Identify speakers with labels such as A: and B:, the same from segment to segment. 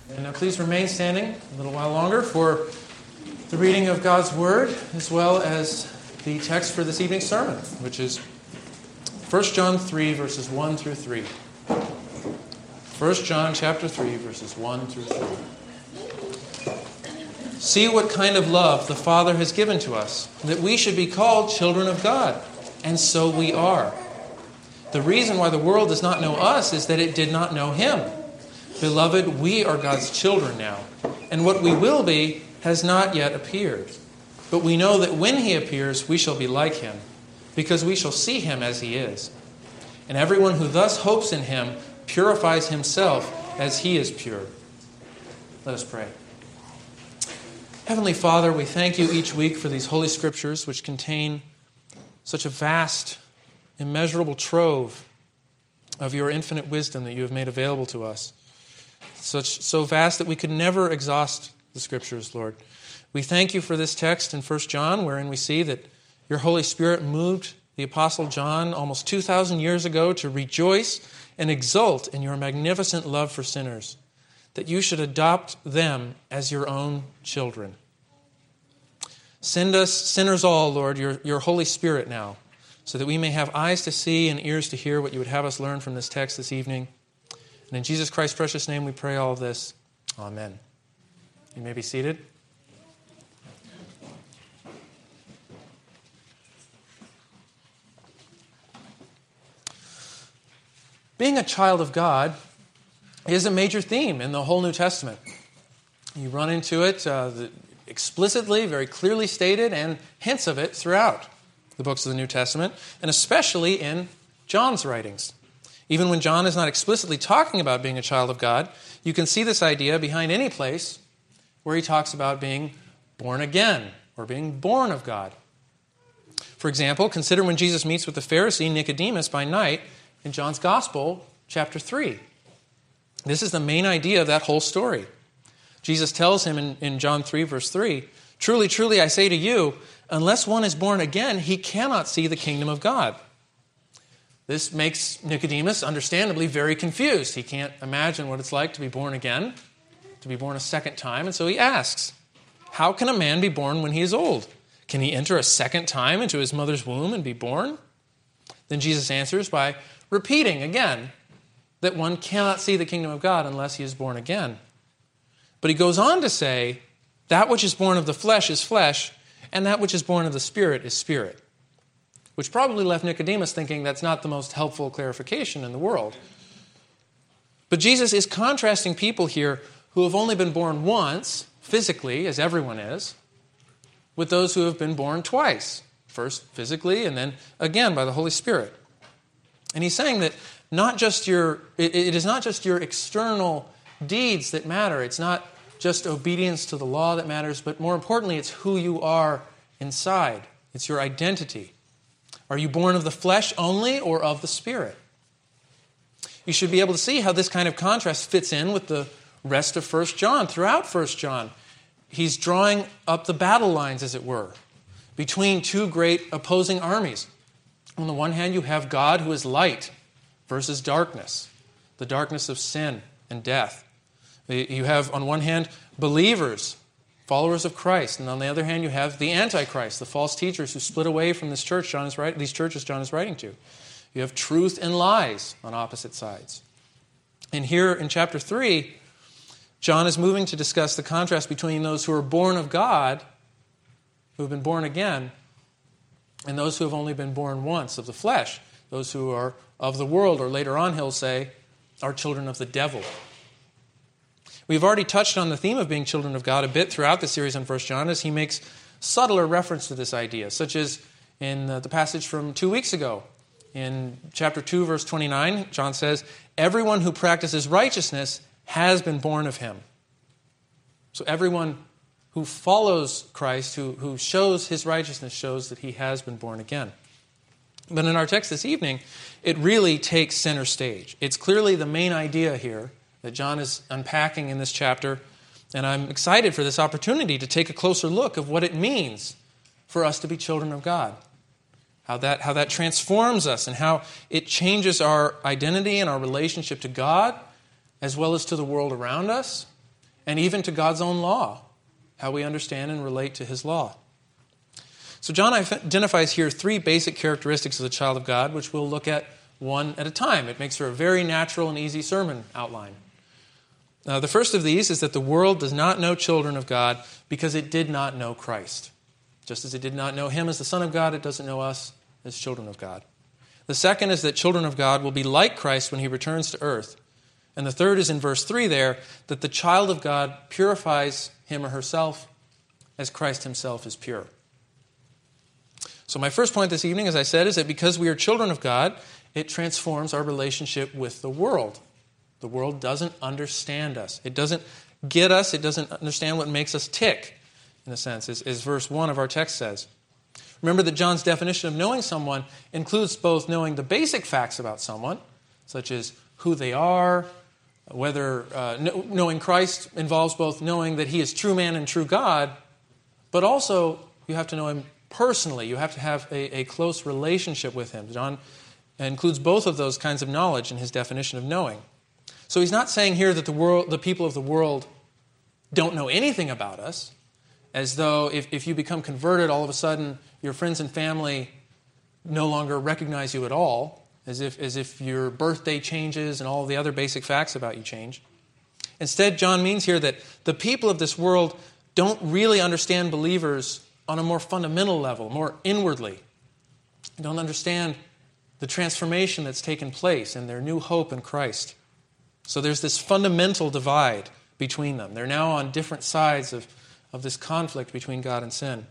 A: And now please remain standing a little while longer for the reading of God's Word, as well as the text for this evening's sermon, which is 1 John 3, verses 1 through 3. 1 John chapter 3, verses 1 through 3. See what kind of love the Father has given to us, that we should be called children of God, and so we are. The reason why the world does not know us is that it did not know Him. Beloved, we are God's children now, and what we will be has not yet appeared. But we know that when He appears, we shall be like Him, because we shall see Him as He is. And everyone who thus hopes in Him purifies himself as He is pure. Let us pray. Heavenly Father, we thank You each week for these Holy Scriptures, which contain such a vast, immeasurable trove of Your infinite wisdom that You have made available to us. So vast that we could never exhaust the Scriptures, Lord. We thank You for this text in 1 John, wherein we see that Your Holy Spirit moved the Apostle John almost 2,000 years ago to rejoice and exult in Your magnificent love for sinners, that You should adopt them as Your own children. Send us, sinners all, Lord, Your Holy Spirit now, so that we may have eyes to see and ears to hear what You would have us learn from this text this evening. And in Jesus Christ's precious name we pray all of this. Amen. You may be seated. Being a child of God is a major theme in the whole New Testament. You run into it explicitly, very clearly stated, and hints of it throughout the books of the New Testament, and especially in John's writings. Even when John is not explicitly talking about being a child of God, you can see this idea behind any place where he talks about being born again or being born of God. For example, consider when Jesus meets with the Pharisee Nicodemus by night in John's Gospel, chapter 3. This is the main idea of that whole story. Jesus tells him in John 3, verse 3, "Truly, truly, I say to you, unless one is born again, he cannot see the kingdom of God." This makes Nicodemus understandably very confused. He can't imagine what it's like to be born again, to be born a second time, and so he asks, how can a man be born when he is old? Can he enter a second time into his mother's womb and be born? Then Jesus answers by repeating again that one cannot see the kingdom of God unless he is born again. But he goes on to say, that which is born of the flesh is flesh, and that which is born of the Spirit is spirit. Which probably left Nicodemus thinking that's not the most helpful clarification in the world. But Jesus is contrasting people here who have only been born once, physically, as everyone is, with those who have been born twice. First physically, and then again by the Holy Spirit. And he's saying that it is not just your external deeds that matter. It's not just obedience to the law that matters, but more importantly, it's who you are inside. It's your identity. Are you born of the flesh only or of the Spirit? You should be able to see how this kind of contrast fits in with the rest of 1 John. Throughout 1 John, he's drawing up the battle lines, as it were, between two great opposing armies. On the one hand, you have God, who is light, versus darkness, the darkness of sin and death. You have, on one hand, believers, followers of Christ, and on the other hand, you have the Antichrist, the false teachers who split away from these churches John is writing to. You have truth and lies on opposite sides. And here in chapter 3, John is moving to discuss the contrast between those who are born of God, who have been born again, and those who have only been born once of the flesh, those who are of the world, or later on he'll say, are children of the devil. We've already touched on the theme of being children of God a bit throughout the series on 1 John as he makes subtler reference to this idea, such as in the passage from 2 weeks ago. In chapter 2, verse 29, John says, everyone who practices righteousness has been born of him. So everyone who follows Christ, who shows his righteousness, shows that he has been born again. But in our text this evening, it really takes center stage. It's clearly the main idea here that John is unpacking in this chapter, and I'm excited for this opportunity to take a closer look of what it means for us to be children of God. How that transforms us and how it changes our identity and our relationship to God, as well as to the world around us, and even to God's own law, how we understand and relate to his law. So John identifies here three basic characteristics of the child of God, which we'll look at one at a time. It makes for a very natural and easy sermon outline. The first of these is that the world does not know children of God because it did not know Christ. Just as it did not know him as the Son of God, it doesn't know us as children of God. The second is that children of God will be like Christ when he returns to earth. And the third is in verse 3 there, that the child of God purifies him or herself as Christ himself is pure. So my first point this evening, as I said, is that because we are children of God, it transforms our relationship with the world. The world doesn't understand us. It doesn't get us. It doesn't understand what makes us tick, in a sense, as verse 1 of our text says. Remember that John's definition of knowing someone includes both knowing the basic facts about someone, such as who they are, whether knowing Christ involves both knowing that he is true man and true God, but also you have to know him personally. You have to have a close relationship with him. John includes both of those kinds of knowledge in his definition of knowing. So he's not saying here that the people of the world don't know anything about us, as though if you become converted, all of a sudden your friends and family no longer recognize you at all, as if your birthday changes and all the other basic facts about you change. Instead, John means here that the people of this world don't really understand believers on a more fundamental level, more inwardly. They don't understand the transformation that's taken place in their new hope in Christ. So there's this fundamental divide between them. They're now on different sides of this conflict between God and sin.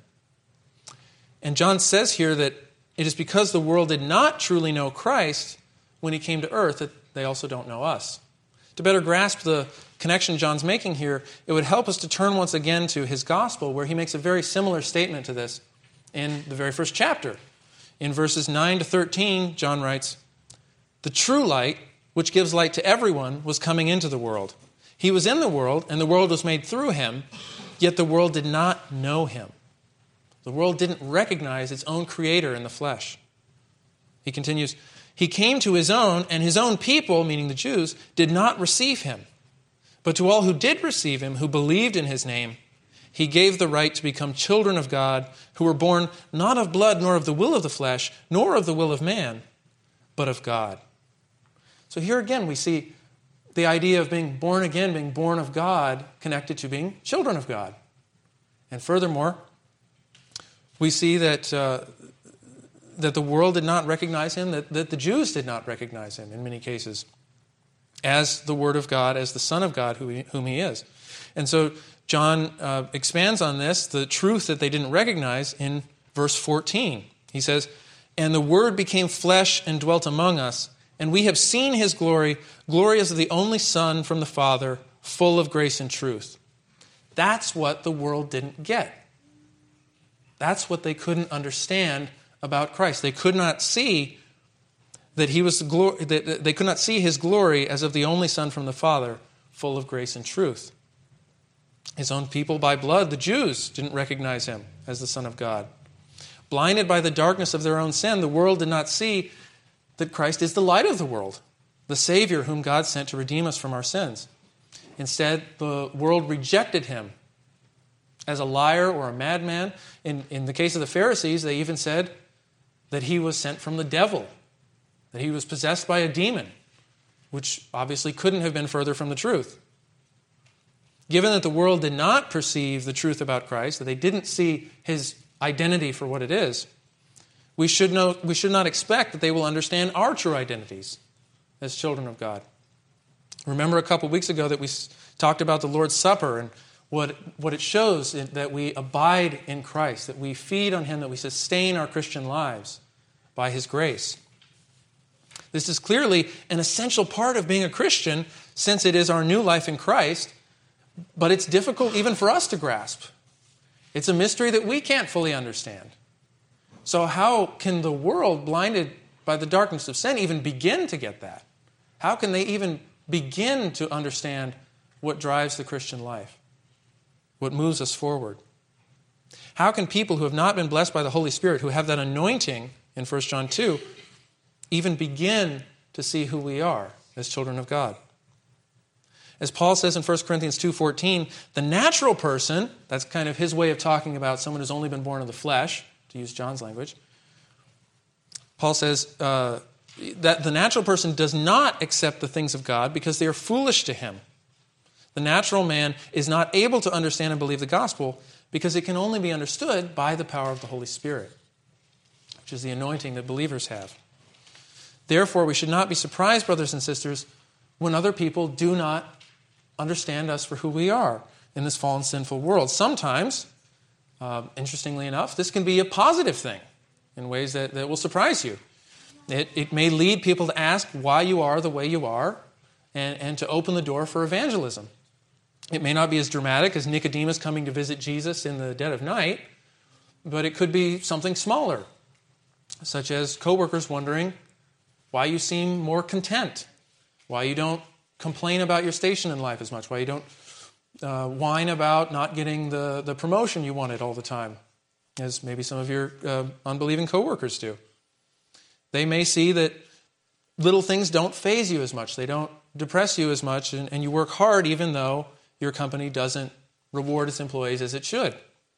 A: And John says here that it is because the world did not truly know Christ when he came to earth that they also don't know us. To better grasp the connection John's making here, it would help us to turn once again to his gospel, where he makes a very similar statement to this in the very first chapter. In verses 9 to 13, John writes, "The true light, which gives light to everyone, was coming into the world. He was in the world, and the world was made through him, yet the world did not know him." The world didn't recognize its own creator in the flesh. He continues, "He came to his own, and his own people," meaning the Jews, "did not receive him. But to all who did receive him, who believed in his name, he gave the right to become children of God, who were born not of blood, nor of the will of the flesh, nor of the will of man, but of God." So here again we see the idea of being born again, being born of God, connected to being children of God. And furthermore, we see that the world did not recognize him, that the Jews did not recognize him in many cases as the Word of God, as the Son of God whom he is. And so John expands on this, the truth that they didn't recognize, in verse 14. He says, "And the Word became flesh and dwelt among us, and we have seen his glory, glory as of the only Son from the Father, full of grace and truth." That's what the world didn't get. That's what they couldn't understand about Christ. They could not see that he was they could not see his glory as of the only Son from the Father, full of grace and truth. His own people by blood, the Jews, didn't recognize him as the Son of God. Blinded by the darkness of their own sin, the world did not see that Christ is the light of the world, the Savior whom God sent to redeem us from our sins. Instead, the world rejected him as a liar or a madman. In the case of the Pharisees, they even said that he was sent from the devil, that he was possessed by a demon, which obviously couldn't have been further from the truth. Given that the world did not perceive the truth about Christ, that they didn't see his identity for what it is, we should not expect that they will understand our true identities as children of God. Remember a couple weeks ago that we talked about the Lord's Supper and what it shows that we abide in Christ, that we feed on him, that we sustain our Christian lives by his grace. This is clearly an essential part of being a Christian, since it is our new life in Christ, but it's difficult even for us to grasp. It's a mystery that we can't fully understand. So how can the world, blinded by the darkness of sin, even begin to get that? How can they even begin to understand what drives the Christian life? What moves us forward? How can people who have not been blessed by the Holy Spirit, who have that anointing in 1 John 2, even begin to see who we are as children of God? As Paul says in 1 Corinthians 2:14, the natural person, that's kind of his way of talking about someone who's only been born of the flesh, to use John's language. Paul says that the natural person does not accept the things of God because they are foolish to him. The natural man is not able to understand and believe the gospel because it can only be understood by the power of the Holy Spirit, which is the anointing that believers have. Therefore, we should not be surprised, brothers and sisters, when other people do not understand us for who we are in this fallen, sinful world. Sometimes, interestingly enough, this can be a positive thing in ways that will surprise you. It may lead people to ask why you are the way you are and to open the door for evangelism. It may not be as dramatic as Nicodemus coming to visit Jesus in the dead of night, but it could be something smaller, such as coworkers wondering why you seem more content, why you don't complain about your station in life as much, why you don't whine about not getting the promotion you wanted all the time, as maybe some of your unbelieving coworkers do. They may see that little things don't faze you as much, they don't depress you as much, and you work hard even though your company doesn't reward its employees as it should.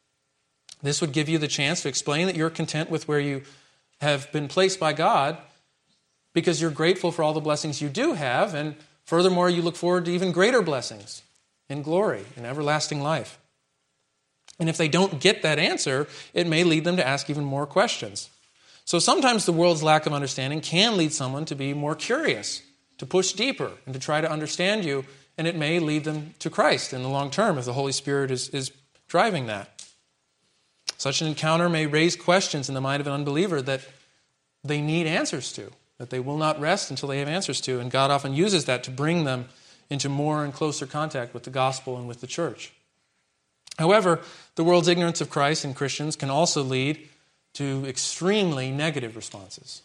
A: This would give you the chance to explain that you're content with where you have been placed by God because you're grateful for all the blessings you do have, and furthermore, you look forward to even greater blessings in glory and everlasting life. And if they don't get that answer, it may lead them to ask even more questions. So sometimes the world's lack of understanding can lead someone to be more curious, to push deeper, and to try to understand you, and it may lead them to Christ in the long term if the Holy Spirit is driving that. Such an encounter may raise questions in the mind of an unbeliever that they need answers to, that they will not rest until they have answers to, and God often uses that to bring them into more and closer contact with the gospel and with the church. However, the world's ignorance of Christ and Christians can also lead to extremely negative responses.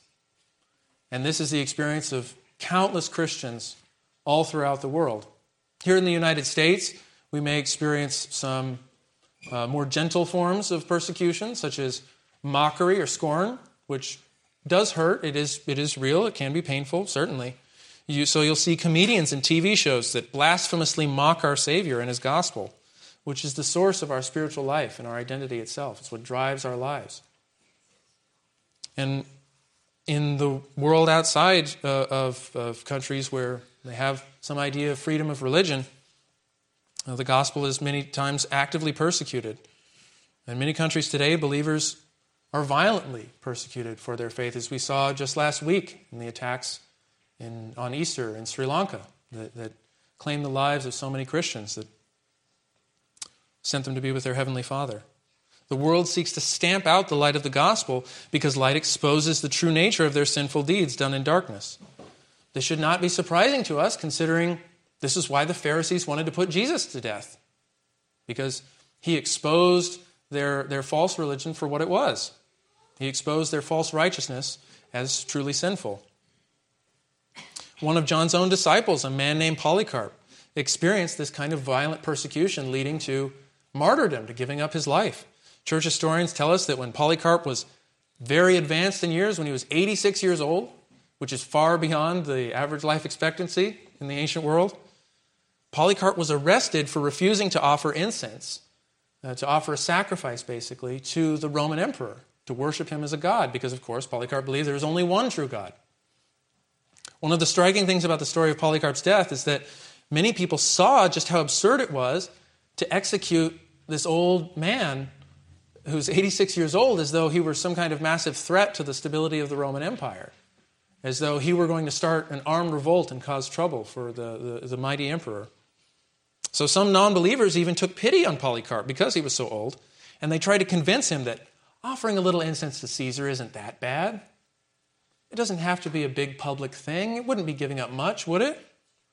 A: And this is the experience of countless Christians all throughout the world. Here in the United States, we may experience some more gentle forms of persecution, such as mockery or scorn, which does hurt. It is real. It can be painful, certainly. So you'll see comedians in TV shows that blasphemously mock our Savior and His gospel, which is the source of our spiritual life and our identity itself. It's what drives our lives. And in the world outside of countries where they have some idea of freedom of religion, the gospel is many times actively persecuted. In many countries today, believers are violently persecuted for their faith, as we saw just last week in the attacks on Easter in Sri Lanka that claimed the lives of so many Christians, that sent them to be with their Heavenly Father. The world seeks to stamp out the light of the gospel because light exposes the true nature of their sinful deeds done in darkness. This should not be surprising to us, considering this is why the Pharisees wanted to put Jesus to death, because He exposed their false religion for what it was. He exposed their false righteousness as truly sinful. One of John's own disciples, a man named Polycarp, experienced this kind of violent persecution leading to martyrdom, to giving up his life. Church historians tell us that when Polycarp was very advanced in years, when he was 86 years old, which is far beyond the average life expectancy in the ancient world, Polycarp was arrested for refusing to offer incense, to offer a sacrifice, basically, to the Roman emperor, to worship him as a god, because, of course, Polycarp believed there is only one true God. One of the striking things about the story of Polycarp's death is that many people saw just how absurd it was to execute this old man who's 86 years old as though he were some kind of massive threat to the stability of the Roman Empire, as though he were going to start an armed revolt and cause trouble for the mighty emperor. So some non-believers even took pity on Polycarp because he was so old, and they tried to convince him that offering a little incense to Caesar isn't that bad. It doesn't have to be a big public thing. It wouldn't be giving up much, would it?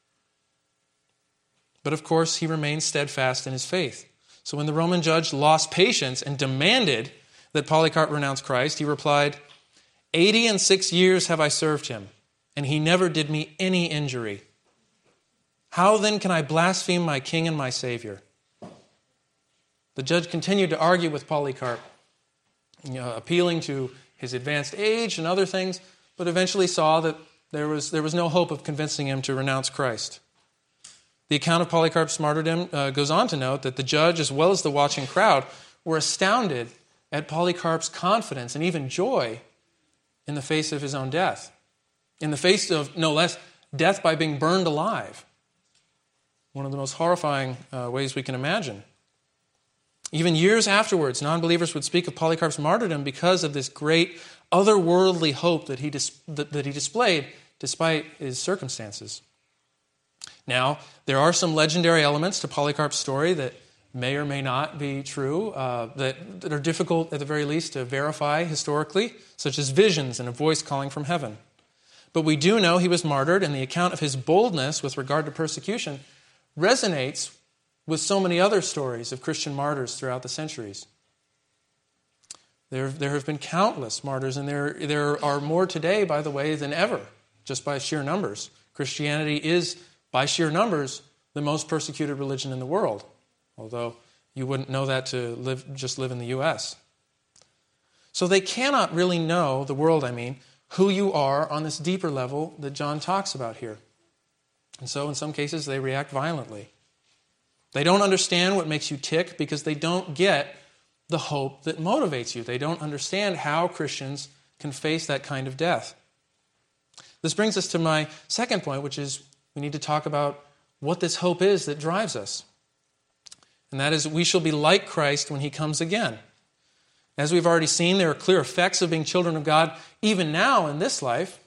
A: But of course, he remained steadfast in his faith. So when the Roman judge lost patience and demanded that Polycarp renounce Christ, he replied, 86 years have I served him, and he never did me any injury. How then can I blaspheme my king and my Savior? The judge continued to argue with Polycarp, appealing to his advanced age and other things, but eventually saw that there was no hope of convincing him to renounce Christ. The account of Polycarp's martyrdom goes on to note that the judge, as well as the watching crowd, were astounded at Polycarp's confidence and even joy in the face of his own death, in the face of, no less, death by being burned alive. One of the most horrifying ways we can imagine. Even years afterwards, non-believers would speak of Polycarp's martyrdom because of this great otherworldly hope that he displayed despite his circumstances. Now, there are some legendary elements to Polycarp's story that may or may not be true, that are difficult at the very least to verify historically, such as visions and a voice calling from heaven. But we do know he was martyred, and the account of his boldness with regard to persecution resonates with so many other stories of Christian martyrs throughout the centuries. There have been countless martyrs, and there are more today, by the way, than ever, just by sheer numbers. Christianity is, by sheer numbers, the most persecuted religion in the world, although you wouldn't know that to live in the U.S. So they cannot really know, the world I mean, who you are on this deeper level that John talks about here. And so in some cases they react violently. They don't understand what makes you tick because they don't get the hope that motivates you. They don't understand how Christians can face that kind of death. This brings us to my second point, which is we need to talk about what this hope is that drives us. And that is we shall be like Christ when he comes again. As we've already seen, there are clear effects of being children of God even now in this life.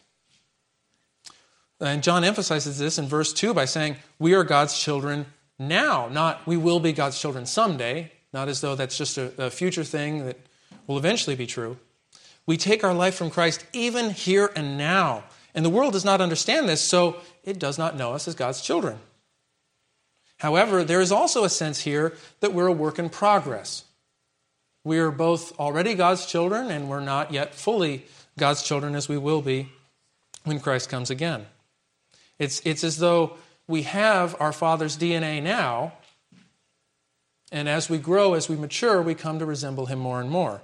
A: And John emphasizes this in verse 2 by saying, we are God's children now, not we will be God's children someday, not as though that's just a future thing that will eventually be true. We take our life from Christ even here and now. And the world does not understand this, so it does not know us as God's children. However, there is also a sense here that we're a work in progress. We are both already God's children, and we're not yet fully God's children as we will be when Christ comes again. It's as though we have our Father's DNA now, and as we grow, as we mature, we come to resemble him more and more.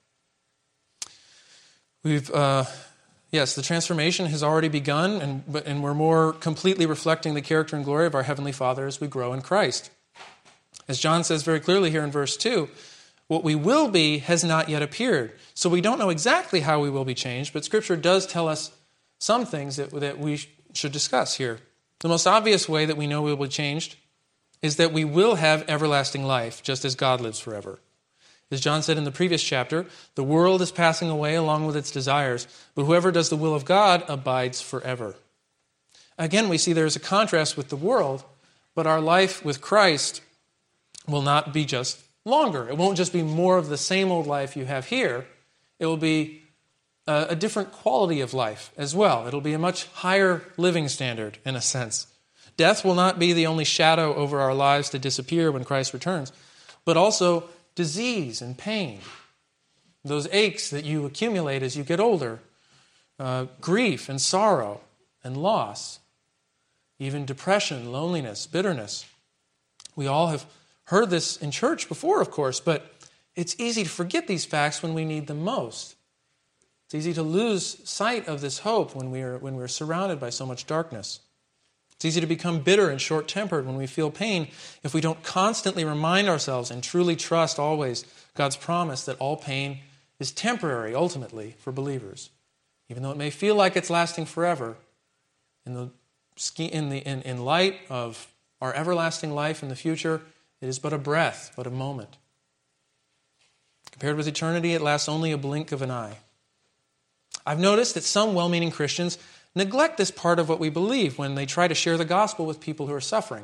A: Yes, the transformation has already begun, and we're more completely reflecting the character and glory of our Heavenly Father as we grow in Christ. As John says very clearly here in verse 2, what we will be has not yet appeared. So we don't know exactly how we will be changed, but Scripture does tell us some things that we should discuss here. The most obvious way that we know we will be changed is that we will have everlasting life, just as God lives forever. As John said in the previous chapter, the world is passing away along with its desires, but whoever does the will of God abides forever. Again, we see there is a contrast with the world, but our life with Christ will not be just longer. It won't just be more of the same old life you have here. It will be a different quality of life as well. It'll be a much higher living standard, in a sense. Death will not be the only shadow over our lives to disappear when Christ returns, but also disease and pain, those aches that you accumulate as you get older, grief and sorrow and loss, even depression, loneliness, bitterness. We all have heard this in church before, of course, but it's easy to forget these facts when we need them most. It's easy to lose sight of this hope when we're surrounded by so much darkness. It's easy to become bitter and short-tempered when we feel pain if we don't constantly remind ourselves and truly trust always God's promise that all pain is temporary, ultimately, for believers. Even though it may feel like it's lasting forever, in light of our everlasting life in the future, it is but a breath, but a moment. Compared with eternity, it lasts only a blink of an eye. I've noticed that some well-meaning Christians neglect this part of what we believe when they try to share the gospel with people who are suffering.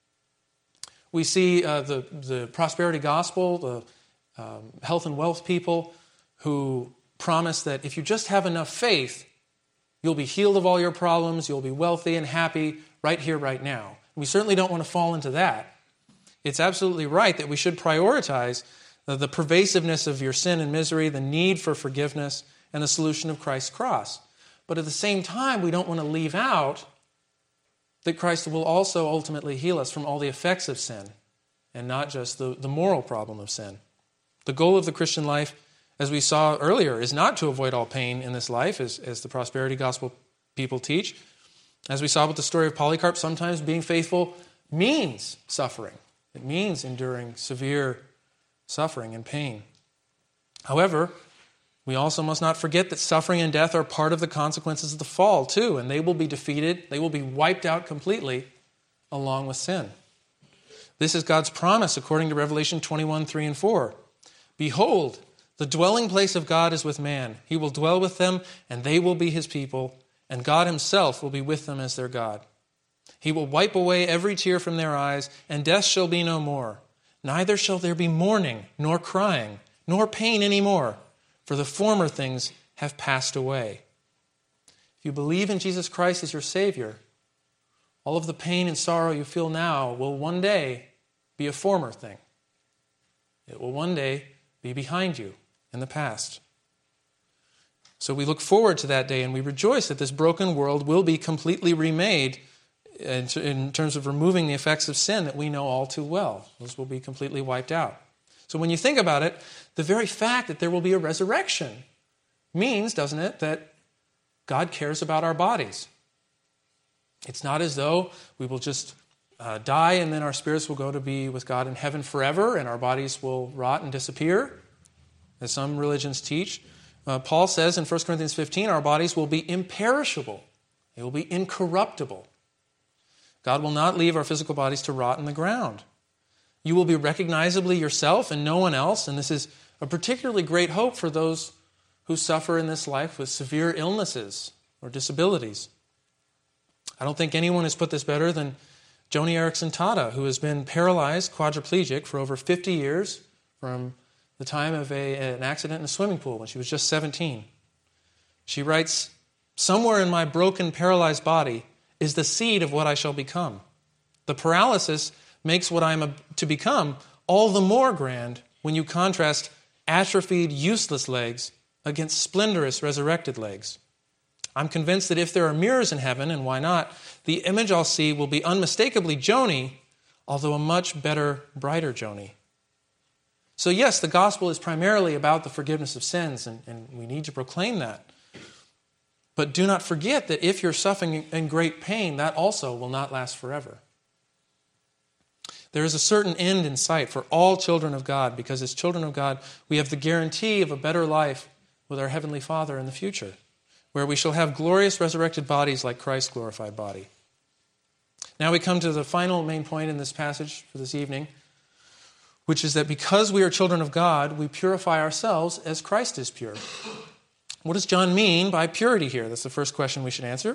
A: We see the prosperity gospel, the health and wealth people who promise that if you just have enough faith, you'll be healed of all your problems, you'll be wealthy and happy right here, right now. We certainly don't want to fall into that. It's absolutely right that we should prioritize the pervasiveness of your sin and misery, the need for forgiveness, and the solution of Christ's cross. But at the same time, we don't want to leave out that Christ will also ultimately heal us from all the effects of sin and not just the moral problem of sin. The goal of the Christian life, as we saw earlier, is not to avoid all pain in this life, as the prosperity gospel people teach. As we saw with the story of Polycarp, sometimes being faithful means suffering. It means enduring severe suffering and pain. However, we also must not forget that suffering and death are part of the consequences of the fall, too, and they will be defeated, they will be wiped out completely along with sin. This is God's promise according to Revelation 21, 3 and 4. Behold, the dwelling place of God is with man. He will dwell with them, and they will be his people, and God himself will be with them as their God. He will wipe away every tear from their eyes, and death shall be no more. Neither shall there be mourning, nor crying, nor pain any more, for the former things have passed away. If you believe in Jesus Christ as your Savior, all of the pain and sorrow you feel now will one day be a former thing. It will one day be behind you in the past. So we look forward to that day, and we rejoice that this broken world will be completely remade in terms of removing the effects of sin that we know all too well. Those will be completely wiped out. So when you think about it, the very fact that there will be a resurrection means, doesn't it, that God cares about our bodies. It's not as though we will just die and then our spirits will go to be with God in heaven forever and our bodies will rot and disappear, as some religions teach. Paul says in 1 Corinthians 15, our bodies will be imperishable. They will be incorruptible. God will not leave our physical bodies to rot in the ground. You will be recognizably yourself and no one else, and this is a particularly great hope for those who suffer in this life with severe illnesses or disabilities. I don't think anyone has put this better than Joni Eareckson Tada, who has been paralyzed, quadriplegic, for over 50 years from the time of an accident in a swimming pool when she was just 17. She writes, "Somewhere in my broken, paralyzed body is the seed of what I shall become. The paralysis makes what I am to become all the more grand when you contrast atrophied, useless legs against splendorous, resurrected legs. I'm convinced that if there are mirrors in heaven, and why not, the image I'll see will be unmistakably Joni, although a much better, brighter Joni." So yes, the gospel is primarily about the forgiveness of sins, and we need to proclaim that. But do not forget that if you're suffering in great pain, that also will not last forever. There is a certain end in sight for all children of God, because as children of God, we have the guarantee of a better life with our Heavenly Father in the future, where we shall have glorious resurrected bodies like Christ's glorified body. Now we come to the final main point in this passage for this evening, which is that because we are children of God, we purify ourselves as Christ is pure. What does John mean by purity here? That's the first question we should answer.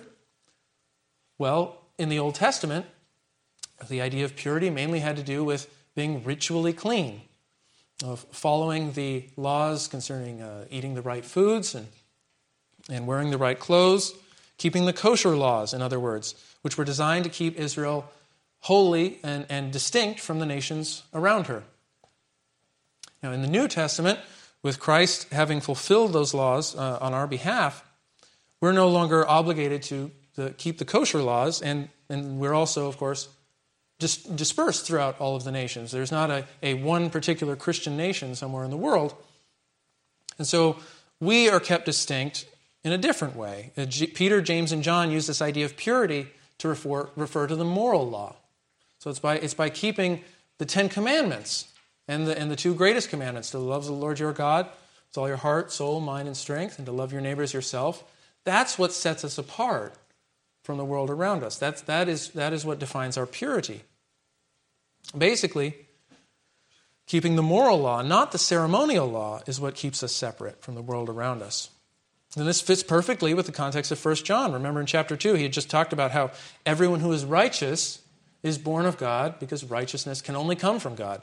A: Well, in the Old Testament, the idea of purity mainly had to do with being ritually clean, of following the laws concerning eating the right foods and wearing the right clothes, keeping the kosher laws, in other words, which were designed to keep Israel holy and distinct from the nations around her. Now, in the New Testament, with Christ having fulfilled those laws on our behalf, we're no longer obligated to keep the kosher laws, and we're also, of course, just dispersed throughout all of the nations. There's not a one particular Christian nation somewhere in the world. And so we are kept distinct in a different way. Peter, James, and John use this idea of purity to refer to the moral law. So it's by keeping the Ten Commandments and the two greatest commandments, to love the Lord your God with all your heart, soul, mind, and strength, and to love your neighbor as yourself. That's what sets us apart from the world around us. That is what defines our purity. Basically, keeping the moral law, not the ceremonial law, is what keeps us separate from the world around us. And this fits perfectly with the context of 1 John. Remember in chapter 2, he had just talked about how everyone who is righteous is born of God, because righteousness can only come from God.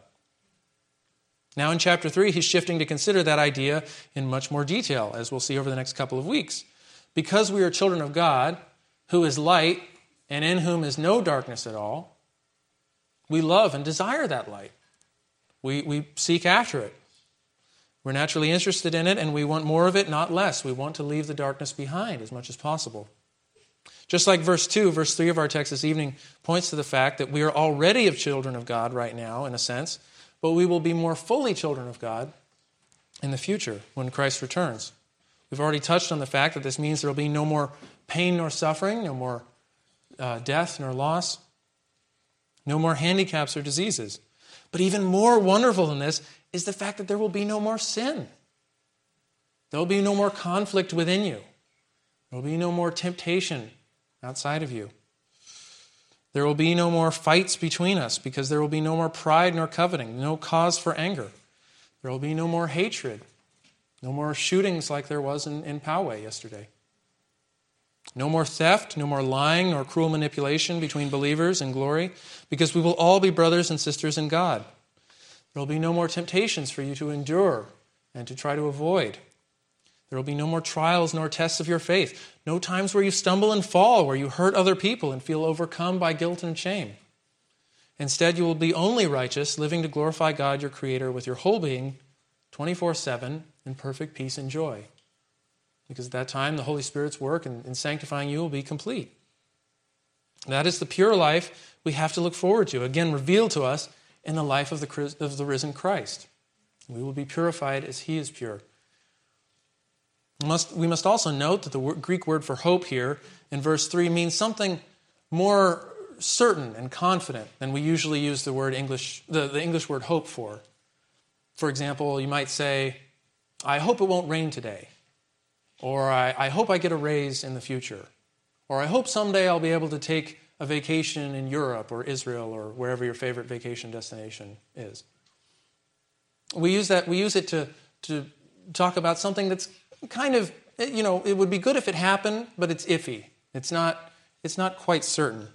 A: Now in chapter 3, he's shifting to consider that idea in much more detail, as we'll see over the next couple of weeks. Because we are children of God, who is light, and in whom is no darkness at all, we love and desire that light. We seek after it. We're naturally interested in it, and we want more of it, not less. We want to leave the darkness behind as much as possible. Just like verse 2, verse 3 of our text this evening points to the fact that we are already of children of God right now, in a sense, but we will be more fully children of God in the future when Christ returns. We've already touched on the fact that this means there will be no more pain nor suffering, no more death nor loss. No more handicaps or diseases. But even more wonderful than this is the fact that there will be no more sin. There will be no more conflict within you. There will be no more temptation outside of you. There will be no more fights between us because there will be no more pride nor coveting, no cause for anger. There will be no more hatred, no more shootings like there was in Poway yesterday. No more theft, no more lying nor cruel manipulation between believers in glory, because we will all be brothers and sisters in God. There will be no more temptations for you to endure and to try to avoid. There will be no more trials nor tests of your faith. No times where you stumble and fall, where you hurt other people and feel overcome by guilt and shame. Instead, you will be only righteous, living to glorify God, your Creator, with your whole being, 24/7, in perfect peace and joy. Because at that time, the Holy Spirit's work in sanctifying you will be complete. That is the pure life we have to look forward to, again revealed to us in the life of the risen Christ. We will be purified as He is pure. We must also note that the Greek word for hope here in verse 3 means something more certain and confident than we usually use the English word hope for. For example, you might say, I hope it won't rain today. Or I hope I get a raise in the future. Or I hope someday I'll be able to take a vacation in Europe or Israel or wherever your favorite vacation destination is. We use it to talk about something that's kind of, it would be good if it happened, but it's iffy. It's not quite certain.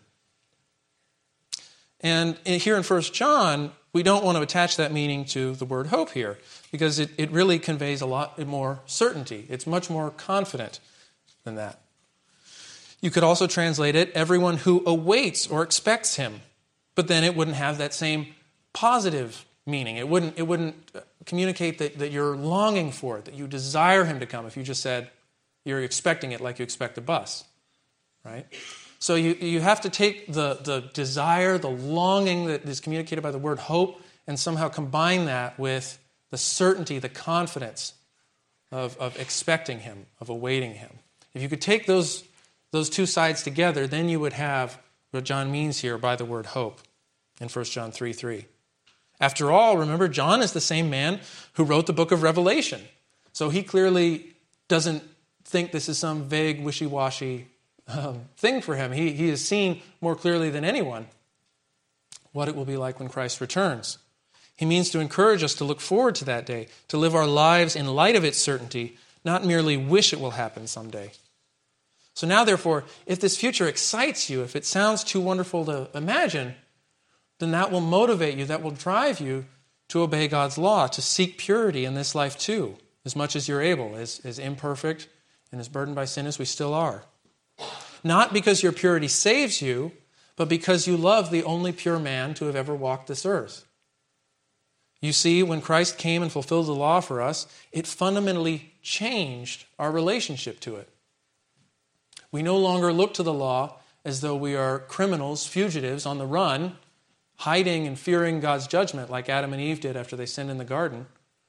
A: And here in 1 John, we don't want to attach that meaning to the word hope here, because it really conveys a lot more certainty. It's much more confident than that. You could also translate it, everyone who awaits or expects Him, but then it wouldn't have that same positive meaning. It wouldn't communicate that you're longing for it, that you desire Him to come, if you just said you're expecting it like you expect a bus, right? So you have to take the desire, the longing that is communicated by the word hope, and somehow combine that with the certainty, the confidence of expecting Him, of awaiting Him. If you could take those two sides together, then you would have what John means here by the word hope in 1 John 3:3. After all, remember, John is the same man who wrote the book of Revelation. So he clearly doesn't think this is some vague, wishy-washy thing for him. He has seen more clearly than anyone what it will be like when Christ returns. He means to encourage us to look forward to that day, to live our lives in light of its certainty, not merely wish it will happen someday. So now, therefore, if this future excites you, if it sounds too wonderful to imagine, then that will motivate you, that will drive you to obey God's law, to seek purity in this life too, as much as you're able, as imperfect and as burdened by sin as we still are. Not because your purity saves you, but because you love the only pure man to have ever walked this earth. You see, when Christ came and fulfilled the law for us, it fundamentally changed our relationship to it. We no longer look to the law as though we are criminals, fugitives on the run, hiding and fearing God's judgment like Adam and Eve did after they sinned in the garden.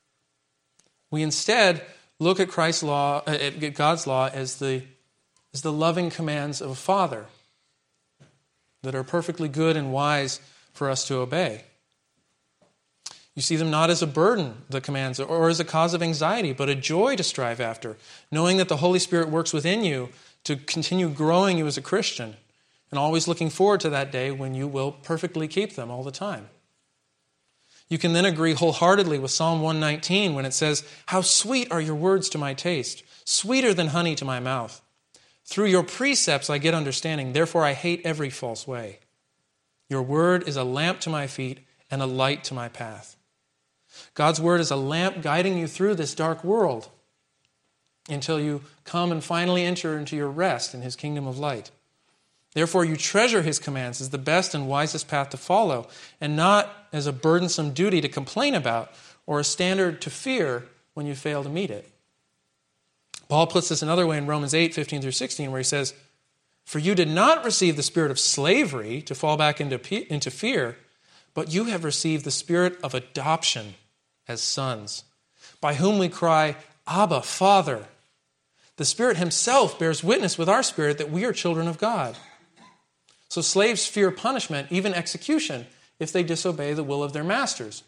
A: We instead look at Christ's law, at God's law as the loving commands of a father that are perfectly good and wise for us to obey. You see them not as a burden, the commands, or as a cause of anxiety, but a joy to strive after, knowing that the Holy Spirit works within you to continue growing you as a Christian, and always looking forward to that day when you will perfectly keep them all the time. You can then agree wholeheartedly with Psalm 119 when it says, "How sweet are your words to my taste, sweeter than honey to my mouth. Through your precepts I get understanding, therefore I hate every false way. Your word is a lamp to my feet and a light to my path." God's word is a lamp guiding you through this dark world until you come and finally enter into your rest in His kingdom of light. Therefore, you treasure His commands as the best and wisest path to follow, and not as a burdensome duty to complain about or a standard to fear when you fail to meet it. Paul puts this another way in Romans 8:15-16, where he says, "For you did not receive the spirit of slavery to fall back into fear, but you have received the spirit of adoption as sons, by whom we cry, 'Abba, Father.' The Spirit Himself bears witness with our spirit that we are children of God. So slaves fear punishment, even execution, if they disobey the will of their masters.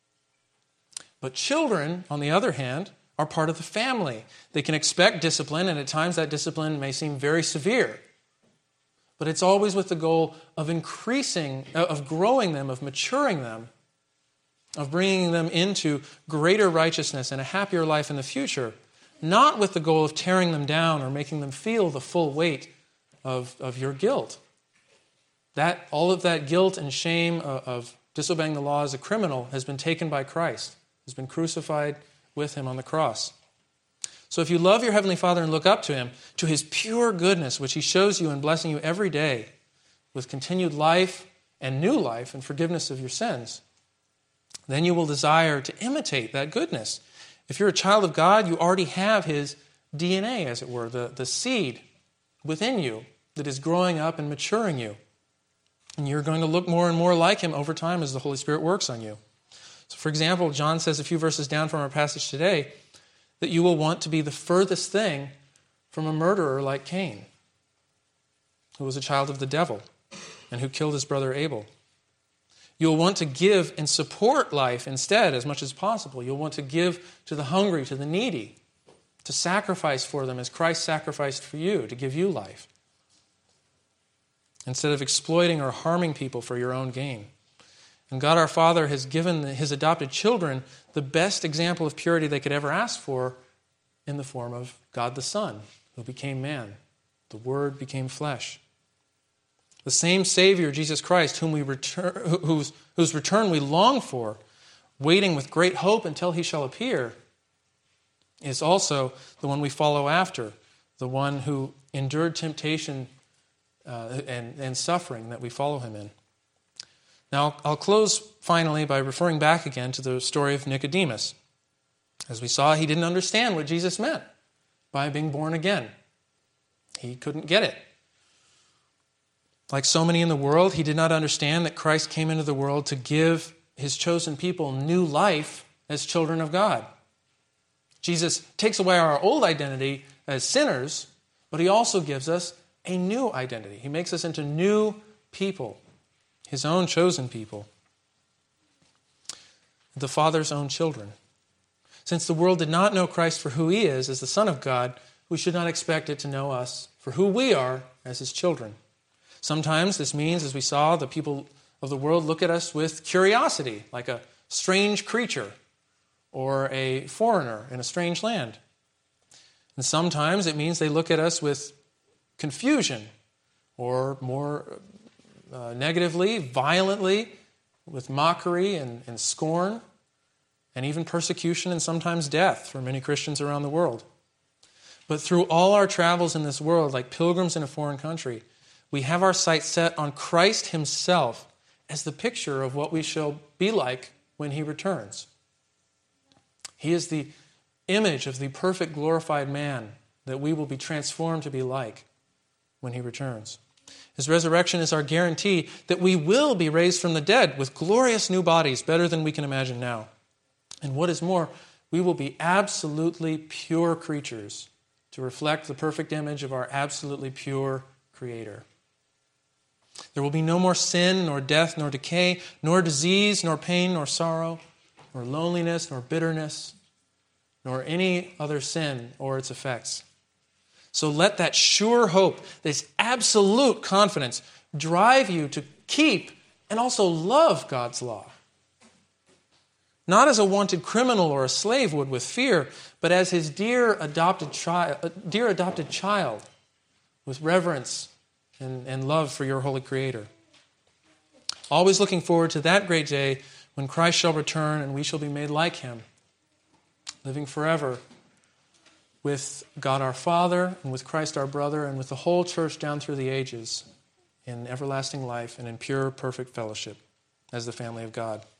A: But children, on the other hand, are part of the family. They can expect discipline, and at times that discipline may seem very severe. But it's always with the goal of increasing, of growing them, of maturing them, of bringing them into greater righteousness and a happier life in the future, not with the goal of tearing them down or making them feel the full weight of your guilt. All of that guilt and shame of disobeying the law as a criminal has been taken by Christ, has been crucified with him on the cross. So if you love your Heavenly Father and look up to him, to his pure goodness, which he shows you in blessing you every day with continued life and new life and forgiveness of your sins, then you will desire to imitate that goodness. If you're a child of God, you already have his DNA, as it were, the seed within you that is growing up and maturing you. And you're going to look more and more like him over time as the Holy Spirit works on you. So, for example, John says a few verses down from our passage today that you will want to be the furthest thing from a murderer like Cain, who was a child of the devil and who killed his brother Abel. You'll want to give and support life instead as much as possible. You'll want to give to the hungry, to the needy, to sacrifice for them as Christ sacrificed for you, to give you life, instead of exploiting or harming people for your own gain. And God our Father has given his adopted children the best example of purity they could ever ask for in the form of God the Son, who became man. The Word became flesh. The same Savior, Jesus Christ, whose return we long for, waiting with great hope until he shall appear, is also the one we follow after, the one who endured temptation and suffering that we follow him in. Now, I'll close finally by referring back again to the story of Nicodemus. As we saw, he didn't understand what Jesus meant by being born again. He couldn't get it. Like so many in the world, he did not understand that Christ came into the world to give his chosen people new life as children of God. Jesus takes away our old identity as sinners, but he also gives us a new identity. He makes us into new people, his own chosen people, the Father's own children. Since the world did not know Christ for who he is as the Son of God, we should not expect it to know us for who we are as his children. Sometimes this means, as we saw, the people of the world look at us with curiosity, like a strange creature or a foreigner in a strange land. And sometimes it means they look at us with confusion, or more negatively, violently, with mockery and scorn, and even persecution and sometimes death for many Christians around the world. But through all our travels in this world, like pilgrims in a foreign country, we have our sights set on Christ himself as the picture of what we shall be like when he returns. He is the image of the perfect glorified man that we will be transformed to be like when he returns. His resurrection is our guarantee that we will be raised from the dead with glorious new bodies, better than we can imagine now. And what is more, we will be absolutely pure creatures to reflect the perfect image of our absolutely pure Creator. There will be no more sin, nor death, nor decay, nor disease, nor pain, nor sorrow, nor loneliness, nor bitterness, nor any other sin or its effects. So let that sure hope, this absolute confidence, drive you to keep and also love God's law. Not as a wanted criminal or a slave would with fear, but as his dear adopted child with reverence and love for your holy Creator. Always looking forward to that great day when Christ shall return and we shall be made like him, living forever with God our Father and with Christ our brother and with the whole church down through the ages in everlasting life and in pure, perfect fellowship as the family of God.